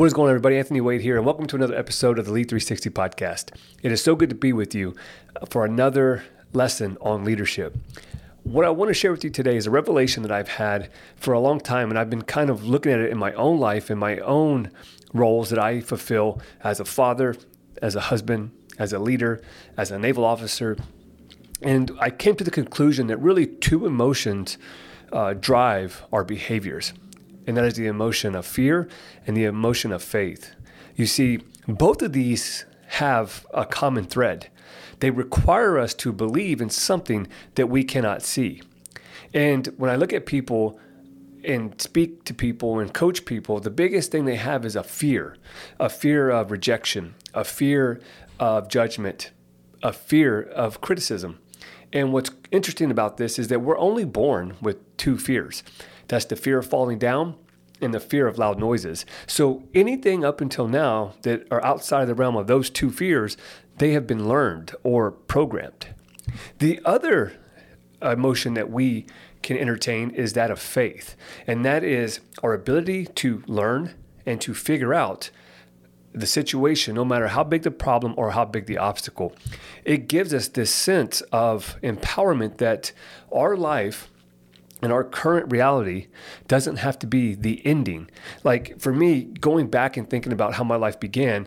What is going on, everybody? Anthony Wade here, and welcome to another episode of the Lead 360 podcast. It is so good to be with you for another lesson on leadership. What I want to share with you today is a revelation that I've had for a long time, and I've been kind of looking at it in my own life, in my own roles that I fulfill as a father, as a husband, as a leader, as a naval officer. And I came to the conclusion that really two emotions drive our behaviors. And that is the emotion of fear and the emotion of faith. You see, both of these have a common thread. They require us to believe in something that we cannot see. And when I look at people and speak to people and coach people, the biggest thing they have is a fear of rejection, a fear of judgment, a fear of criticism. And what's interesting about this is that we're only born with two fears. That's the fear of falling down and the fear of loud noises. So anything up until now that are outside of the realm of those two fears, they have been learned or programmed. The other emotion that we can entertain is that of faith. And that is our ability to learn and to figure out the situation, no matter how big the problem or how big the obstacle. It gives us this sense of empowerment that our life and our current reality doesn't have to be the ending. Like for me, going back and thinking about how my life began,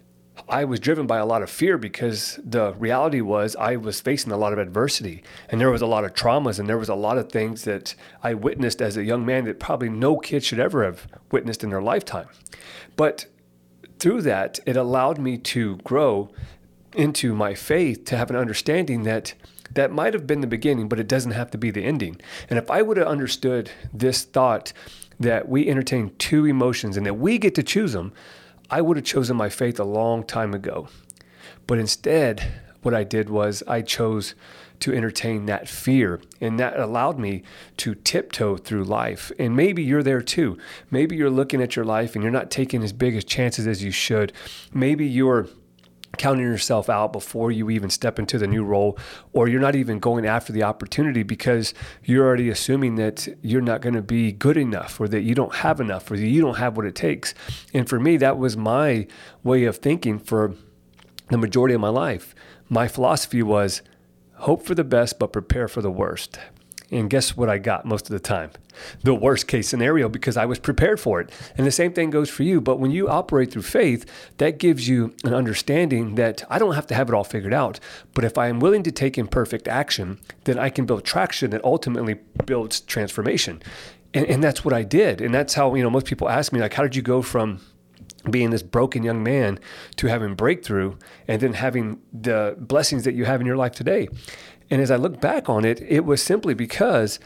I was driven by a lot of fear because the reality was I was facing a lot of adversity, and there was a lot of traumas, and there was a lot of things that I witnessed as a young man that probably no kid should ever have witnessed in their lifetime. But through that, it allowed me to grow into my faith, to have an understanding that might have been the beginning, but it doesn't have to be the ending. And if I would have understood this thought that we entertain two emotions and that we get to choose them, I would have chosen my faith a long time ago. But instead, what I did was I chose to entertain that fear, and that allowed me to tiptoe through life. And maybe you're there too. Maybe you're looking at your life and you're not taking as big as chances as you should. Maybe you're counting yourself out before you even step into the new role, or you're not even going after the opportunity because you're already assuming that you're not going to be good enough, or that you don't have enough, or that you don't have what it takes. And for me, that was my way of thinking for the majority of my life. My philosophy was hope for the best, but prepare for the worst. And guess what I got most of the time? The worst case scenario, because I was prepared for it. And the same thing goes for you. But when you operate through faith, that gives you an understanding that I don't have to have it all figured out. But if I am willing to take imperfect action, then I can build traction that ultimately builds transformation. And that's what I did. And that's how, most people ask me, like, how did you go from being this broken young man to having breakthrough and then having the blessings that you have in your life today? And as I look back on it, it was simply because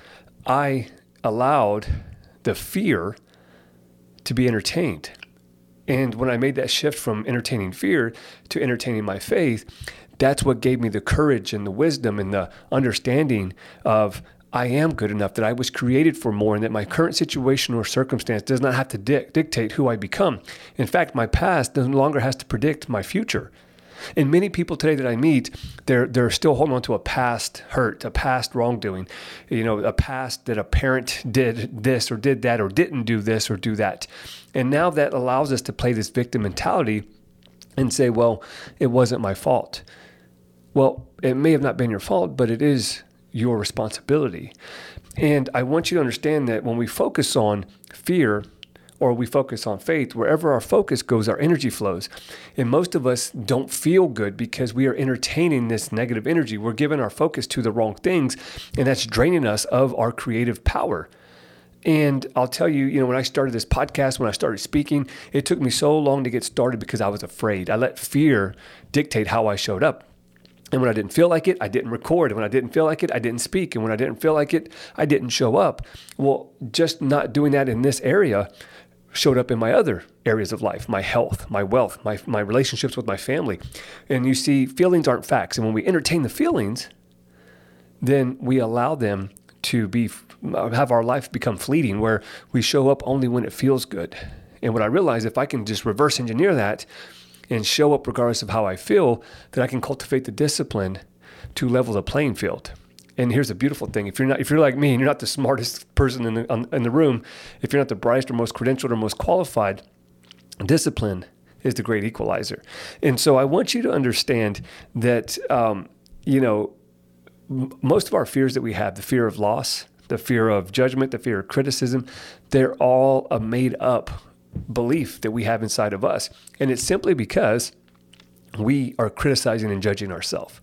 I allowed the fear to be entertained. And when I made that shift from entertaining fear to entertaining my faith, that's what gave me the courage and the wisdom and the understanding of I am good enough, that I was created for more, and that my current situation or circumstance does not have to dictate who I become. In fact, my past no longer has to predict my future. And many people today that I meet, they're still holding on to a past hurt, a past wrongdoing, a past that a parent did this or did that or didn't do this or do that. And now that allows us to play this victim mentality and say, well, it wasn't my fault. Well, it may have not been your fault, but it is your responsibility. And I want you to understand that when we focus on fear, or we focus on faith, wherever our focus goes, our energy flows. And most of us don't feel good because we are entertaining this negative energy. We're giving our focus to the wrong things, and that's draining us of our creative power. And I'll tell you, when I started this podcast, when I started speaking, it took me so long to get started because I was afraid. I let fear dictate how I showed up. And when I didn't feel like it, I didn't record. And when I didn't feel like it, I didn't speak. And when I didn't feel like it, I didn't show up. Well, just not doing that in this area showed up in my other areas of life, my health, my wealth, my relationships with my family. And you see, feelings aren't facts. And when we entertain the feelings, then we allow them to have our life become fleeting, where we show up only when it feels good. And what I realized, if I can just reverse engineer that and show up regardless of how I feel, then I can cultivate the discipline to level the playing field. And here's the beautiful thing. If you're like me and you're not the smartest person in the room, if you're not the brightest or most credentialed or most qualified, Discipline is the great equalizer. And so I want you to understand that, most of our fears that we have, the fear of loss, the fear of judgment, the fear of criticism, they're all a made up belief that we have inside of us. And it's simply because we are criticizing and judging ourselves.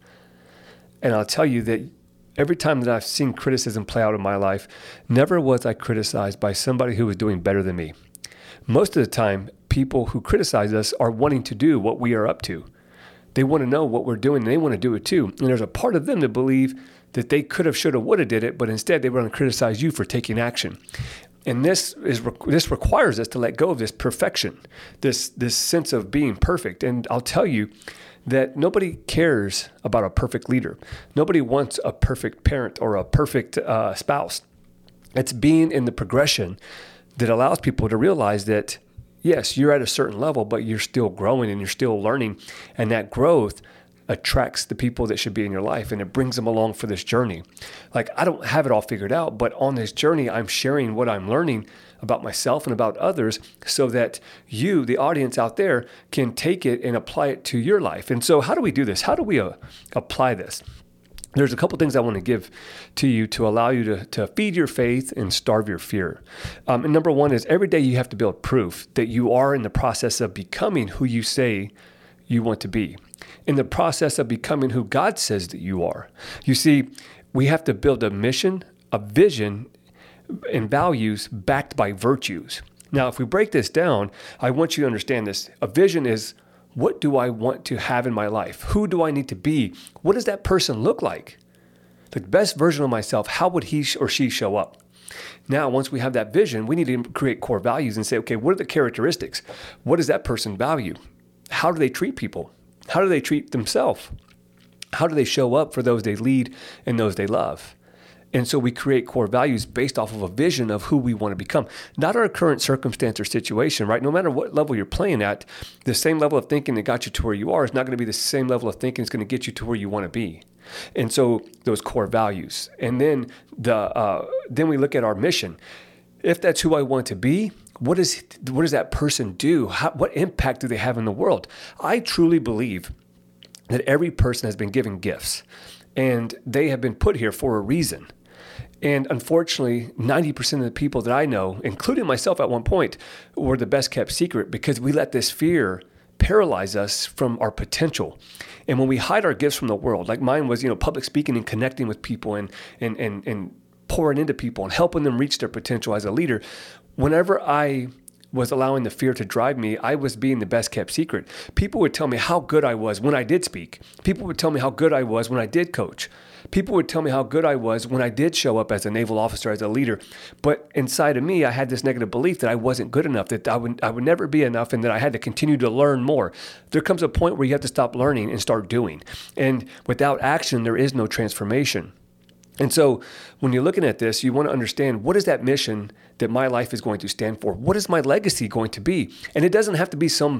And I'll tell you that every time that I've seen criticism play out in my life, never was I criticized by somebody who was doing better than me. Most of the time, people who criticize us are wanting to do what we are up to. They want to know what we're doing, and they want to do it too. And there's a part of them that believe that they could have, should have, would have did it, but instead they want to criticize you for taking action. And this requires us to let go of this perfection, this sense of being perfect. And I'll tell you that nobody cares about a perfect leader. Nobody wants a perfect parent or a perfect spouse. It's being in the progression that allows people to realize that, yes, you're at a certain level, but you're still growing and you're still learning. And that growth attracts the people that should be in your life, and it brings them along for this journey. Like, I don't have it all figured out, but on this journey, I'm sharing what I'm learning about myself and about others so that you, the audience out there, can take it and apply it to your life. And so how do we do this? How do we apply this? There's a couple things I want to give to you to allow you to feed your faith and starve your fear. And number one is every day you have to build proof that you are in the process of becoming who you say you want to be, in the process of becoming who God says that you are. You see, we have to build a mission, a vision, and values backed by virtues. Now, if we break this down, I want you to understand this. A vision is, what do I want to have in my life? Who do I need to be? What does that person look like? The best version of myself, how would he or she show up? Now, once we have that vision, we need to create core values and say, okay, what are the characteristics? What does that person value? How do they treat people? How do they treat themselves? How do they show up for those they lead and those they love? And so we create core values based off of a vision of who we want to become, not our current circumstance or situation, right? No matter what level you're playing at, the same level of thinking that got you to where you are is not going to be the same level of thinking that's going to get you to where you want to be. And so those core values. And then then we look at our mission. If that's who I want to be, what does that person do? What impact do they have in the world? I truly believe that every person has been given gifts, and they have been put here for a reason. And unfortunately, 90% of the people that I know, including myself at one point, were the best kept secret because we let this fear paralyze us from our potential. And when we hide our gifts from the world, like mine was, public speaking and connecting with people and pouring into people and helping them reach their potential as a leader, whenever I was allowing the fear to drive me, I was being the best kept secret. People would tell me how good I was when I did speak. People would tell me how good I was when I did coach. People would tell me how good I was when I did show up as a naval officer, as a leader. But inside of me, I had this negative belief that I wasn't good enough, that I would never be enough, and that I had to continue to learn more. There comes a point where you have to stop learning and start doing. And without action, there is no transformation. And so when you're looking at this, you want to understand, what is that mission that my life is going to stand for? What is my legacy going to be? And it doesn't have to be some,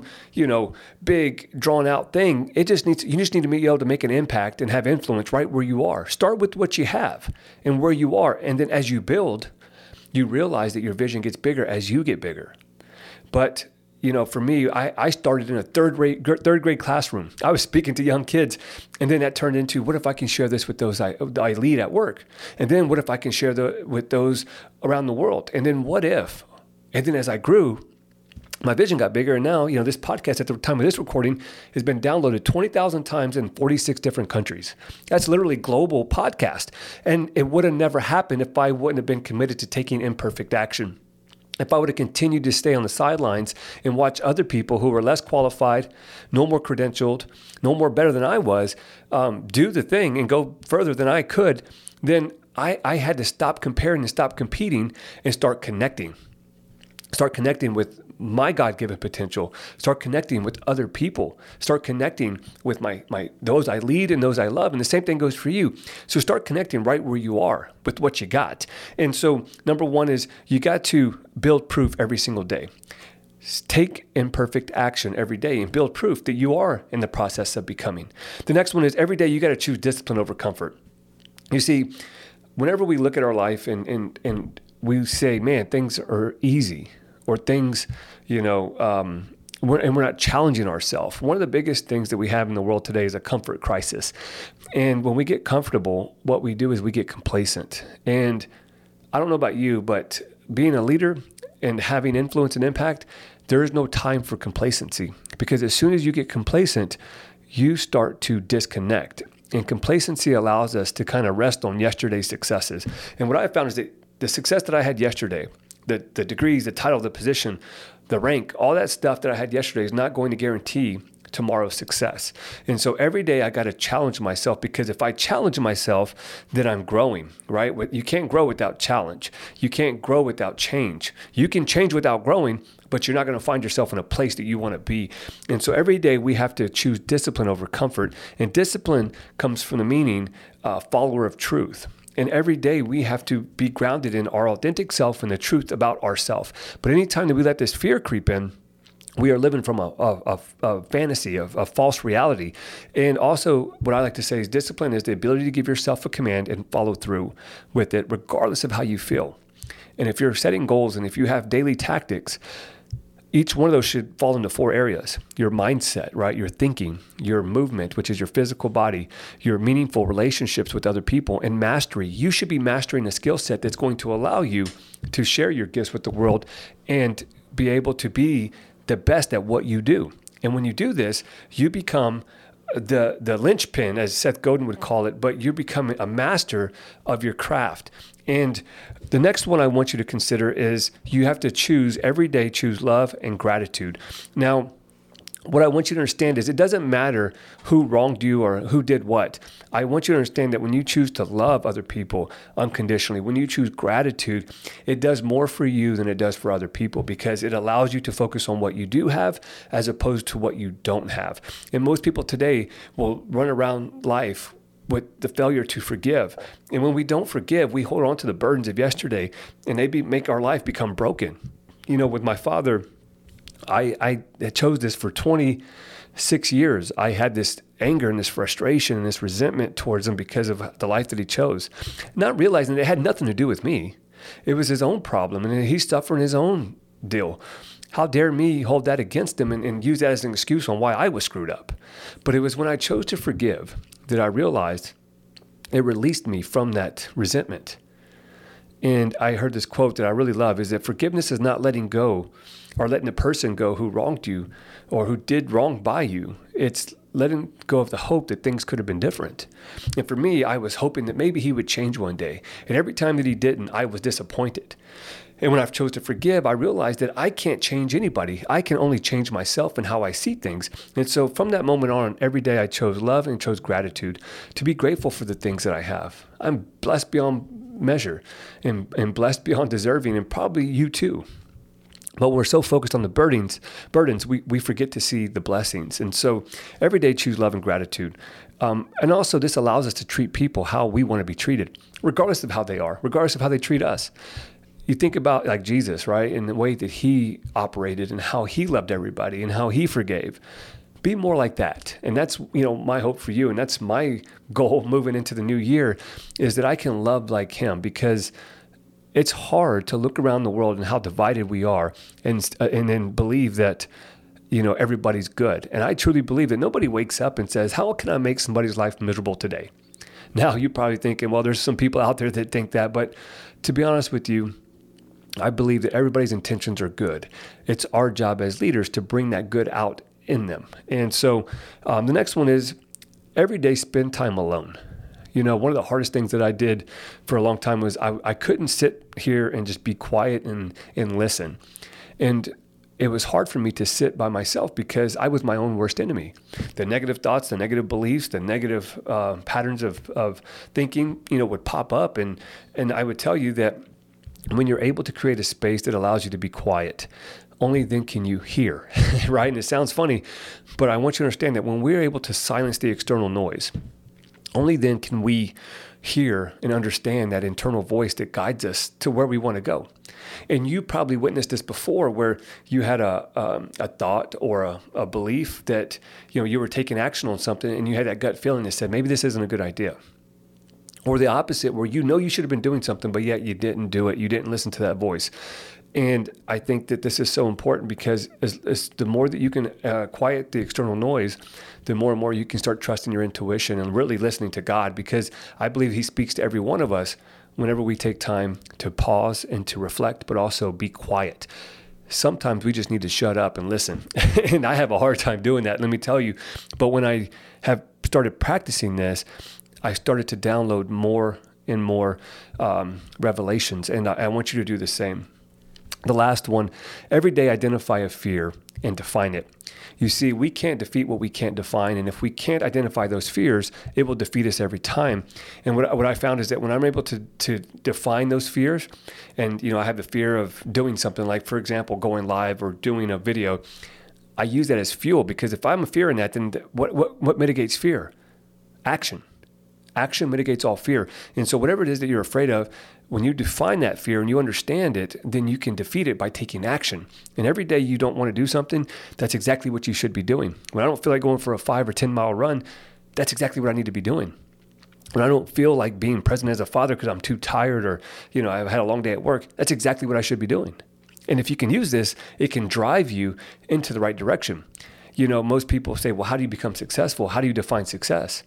big drawn out thing. You just need to be able to make an impact and have influence right where you are. Start with what you have and where you are. And then as you build, you realize that your vision gets bigger as you get bigger. But for me, I started in a third grade classroom. I was speaking to young kids, and then that turned into, what if I can share this with those I lead at work? And then what if I can share with those around the world? And then what if? And then as I grew, my vision got bigger, and now, this podcast at the time of this recording has been downloaded 20,000 times in 46 different countries. That's literally global podcast. And it would have never happened if I wouldn't have been committed to taking imperfect action. If I would have continued to stay on the sidelines and watch other people who were less qualified, no more credentialed, no more better than I was, do the thing and go further than I could, then I had to stop comparing and stop competing and start connecting. Start connecting with my God-given potential. Start connecting with other people. Start connecting with those I lead and those I love. And the same thing goes for you. So start connecting right where you are with what you got. And so number one is you got to build proof every single day. Take imperfect action every day and build proof that you are in the process of becoming. The next one is every day you got to choose discipline over comfort. You see, whenever we look at our life and we say, man, things are easy, or things, we're not challenging ourselves. One of the biggest things that we have in the world today is a comfort crisis. And when we get comfortable, what we do is we get complacent. And I don't know about you, but being a leader and having influence and impact, there is no time for complacency, because as soon as you get complacent, you start to disconnect. And complacency allows us to kind of rest on yesterday's successes. And what I found is that the success that I had yesterday, the degrees, the title, the position, the rank, all that stuff that I had yesterday is not going to guarantee tomorrow's success. And so every day I got to challenge myself, because if I challenge myself, then I'm growing, right? You can't grow without challenge. You can't grow without change. You can change without growing, but you're not going to find yourself in a place that you want to be. And so every day we have to choose discipline over comfort. And discipline comes from the meaning follower of truth. And every day we have to be grounded in our authentic self and the truth about ourselves. But anytime that we let this fear creep in, we are living from a fantasy, of a false reality. And also, what I like to say is discipline is the ability to give yourself a command and follow through with it, regardless of how you feel. And if you're setting goals and if you have daily tactics, each one of those should fall into 4 areas. Your mindset, right? Your thinking, your movement, which is your physical body, your meaningful relationships with other people, and mastery. You should be mastering a skill set that's going to allow you to share your gifts with the world and be able to be the best at what you do. And when you do this, you become the linchpin, as Seth Godin would call it, but you're becoming a master of your craft. And the next one I want you to consider is you have to choose every day, choose love and gratitude. Now, what I want you to understand is it doesn't matter who wronged you or who did what. I want you to understand that when you choose to love other people unconditionally, when you choose gratitude, it does more for you than it does for other people, because it allows you to focus on what you do have as opposed to what you don't have. And most people today will run around life with the failure to forgive. And when we don't forgive, we hold on to the burdens of yesterday, and they make our life become broken. You know, with my father, I chose this for 26 years. I had this anger and this frustration and this resentment towards him because of the life that he chose, not realizing that it had nothing to do with me. It was his own problem, and he's suffering his own deal. How dare me hold that against him and use that as an excuse on why I was screwed up. But it was when I chose to forgive that I realized it released me from that resentment. And I heard this quote that I really love, is that forgiveness is not letting go or letting a person go who wronged you or who did wrong by you. It's letting go of the hope that things could have been different. And for me, I was hoping that maybe he would change one day. And every time that he didn't, I was disappointed. And when I chose to forgive, I realized that I can't change anybody. I can only change myself and how I see things. And so from that moment on, every day I chose love and chose gratitude, to be grateful for the things that I have. I'm blessed beyond measure and blessed beyond deserving, and probably you too. But we're so focused on the burdens, we forget to see the blessings. And so every day choose love and gratitude. And also this allows us to treat people how we want to be treated, regardless of how they are, regardless of how they treat us. You think about like Jesus, right? And the way that he operated and how he loved everybody and how he forgave. Be more like that. And that's, my hope for you. And that's my goal moving into the new year, is that I can love like him, because it's hard to look around the world and how divided we are and then believe that, everybody's good. And I truly believe that nobody wakes up and says, how can I make somebody's life miserable today? Now you're probably thinking, well, there's some people out there that think that, but to be honest with you, I believe that everybody's intentions are good. It's our job as leaders to bring that good out in them. And so the next one is every day spend time alone. One of the hardest things that I did for a long time was I couldn't sit here and just be quiet and listen. And it was hard for me to sit by myself because I was my own worst enemy. The negative thoughts, the negative beliefs, the negative patterns of thinking, would pop up. And I would tell you that when you're able to create a space that allows you to be quiet, only then can you hear, right? And it sounds funny, but I want you to understand that when we're able to silence the external noise, only then can we hear and understand that internal voice that guides us to where we want to go. And you probably witnessed this before, where you had a thought or a belief that you were taking action on something, and you had that gut feeling that said, maybe this isn't a good idea. Or the opposite, where you should have been doing something, but yet you didn't do it. You didn't listen to that voice. And I think that this is so important because as the more that you can quiet the external noise, the more and more you can start trusting your intuition and really listening to God, because I believe he speaks to every one of us whenever we take time to pause and to reflect, but also be quiet. Sometimes we just need to shut up and listen. And I have a hard time doing that, let me tell you. But when I have started practicing this, I started to download more and more revelations. And I want you to do the same. The last one, every day identify a fear and define it. You see, we can't defeat what we can't define. And if we can't identify those fears, it will defeat us every time. And what I found is that when I'm able to define those fears, and I have the fear of doing something like, for example, going live or doing a video, I use that as fuel, because if I'm a fear in that, then what mitigates fear? Action. Action mitigates all fear. And so whatever it is that you're afraid of, when you define that fear and you understand it, then you can defeat it by taking action. And every day you don't want to do something, that's exactly what you should be doing. When I don't feel like going for a 5 or 10 mile run, that's exactly what I need to be doing. When I don't feel like being present as a father because I'm too tired, or I've had a long day at work, that's exactly what I should be doing. And if you can use this, it can drive you into the right direction. Most people say, well, how do you become successful? How do you define success?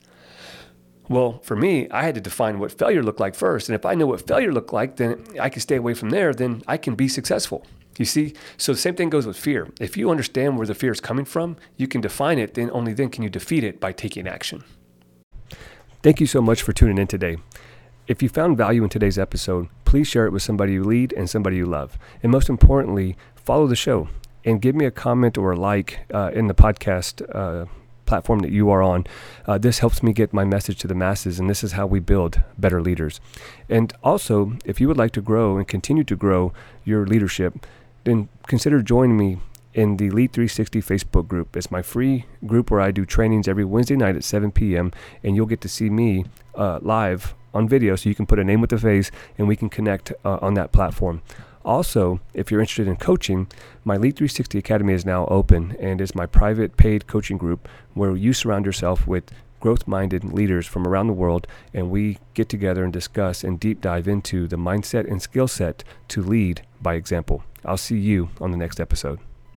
Well, for me, I had to define what failure looked like first. And if I know what failure looked like, then I can stay away from there. Then I can be successful. You see? So the same thing goes with fear. If you understand where the fear is coming from, you can define it. Then only then can you defeat it by taking action. Thank you so much for tuning in today. If you found value in today's episode, please share it with somebody you lead and somebody you love. And most importantly, follow the show and give me a comment or a like in the podcast platform that you are on. This helps me get my message to the masses, and this is how we build better leaders. And also, if you would like to grow and continue to grow your leadership, then consider joining me in the Lead 360 Facebook group. It's my free group where I do trainings every Wednesday night at 7 p.m., and you'll get to see me live on video, so you can put a name with a face and we can connect on that platform. Also, if you're interested in coaching, my Lead 360 Academy is now open, and is my private paid coaching group where you surround yourself with growth-minded leaders from around the world, and we get together and discuss and deep dive into the mindset and skill set to lead by example. I'll see you on the next episode.